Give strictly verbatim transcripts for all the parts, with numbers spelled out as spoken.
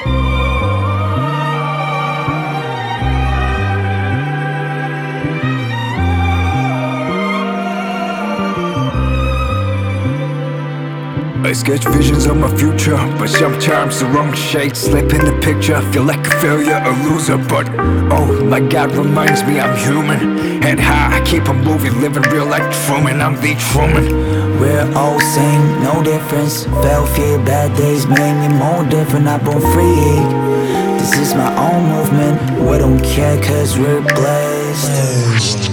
I sketch visions of my future, but sometimes the wrong shade slip in the picture. Feel like a failure, a loser, but oh my God reminds me I'm human. Head high, I keep on moving, living real like Truman. I'm the Truman. We're all same, no difference. Felt fear, bad days made me more different. I born free. This is my own movement. We don't care cause we're blessed.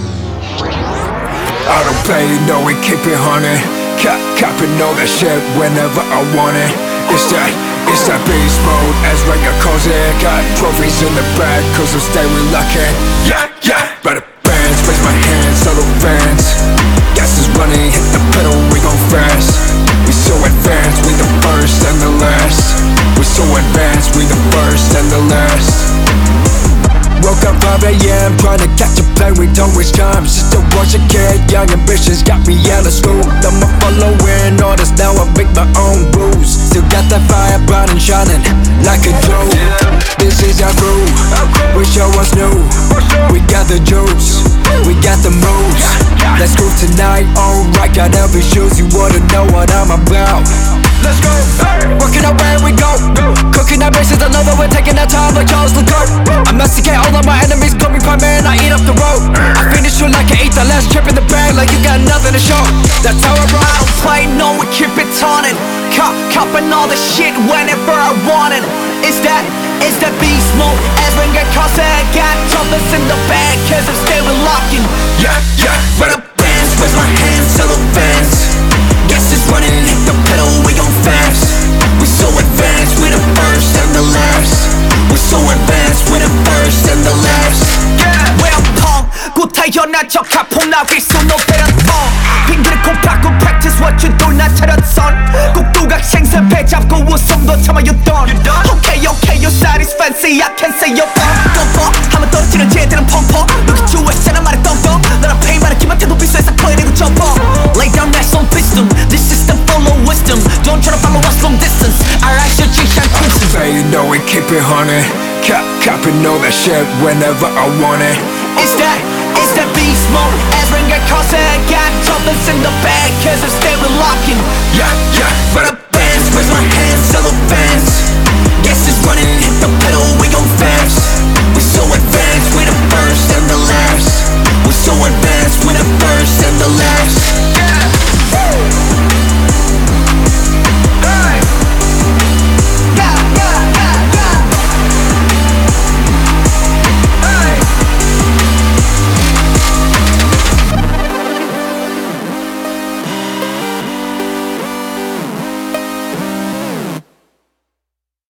I don't play, you know we keep it honey. Cop, copping all that shit whenever I want it. It's that, it's that beast mode, as Ranger calls it. Got trophies in the bag, cause I'm stay reluctant. Yeah, yeah, better bands, raise my hands, all the fans. Gas is running, hit the pedal, we gon' fast. We so advanced, we the first and the last. We so advanced, we the first and the last. Woke up five A M trying to catch a plane, we don't waste time. Just to watch a kid, young ambitions got me out of school. I'm a following orders, now I make my own rules. Still got that fire bright and shining like a jewel. This is our crew, we show us new. We got the juice, we got the moves. Let's go tonight, alright, got every shoes. You wanna know what I'm about? Let's go, working out where we go. Cooking our bases, I know that we're taking our time like Charles Leclerc. I masticate all of my enemies, call me prime man, I eat up the road. I finish you like I ate the last trip in the bag, like you got nothing to show. That's how I roll. I don't play, no, we keep it taunting. Cop, copping all the shit whenever I want it. It's that, it's that beast mode. As when get caught, I got trumpets in the bag, cause I'm still locking. Yeah, yeah, run up bands, raise my hands, sell the fans. Gas is running, hit the pedal, we gon' fast. We so advanced, we the first and the last. We so advanced, we the first and the last. Yeah, we're punk, 곧 태어난 척 가풍 나위 so no better tongue. 핑계를 꼭 바꿔 practice what you do 나 차렸선. 꼭 두각 생선 배 잡고 웃음도 참아였던. Okay, okay, your side is fancy, I can say you're bump. 덤퍼, 하면 떨어지는 쟤들은 펑퍼. Look at you, 애쓰는 말에 떵떵. 너랑 페이 말에 기만해도 비싸서 클리닉을 접어. Lay down that song system, this system full of wisdom. Don't try to follow us long distance. Alright, your G-Shine Crimson. Say you know we keep it honey. Cop, copping all that shit whenever I want it. It's that, it's that beast mode. As when get caught, I got trumpets in the bag, cause I'm still locking. Yeah, yeah, Run up bands, raise my hands, sell the fans.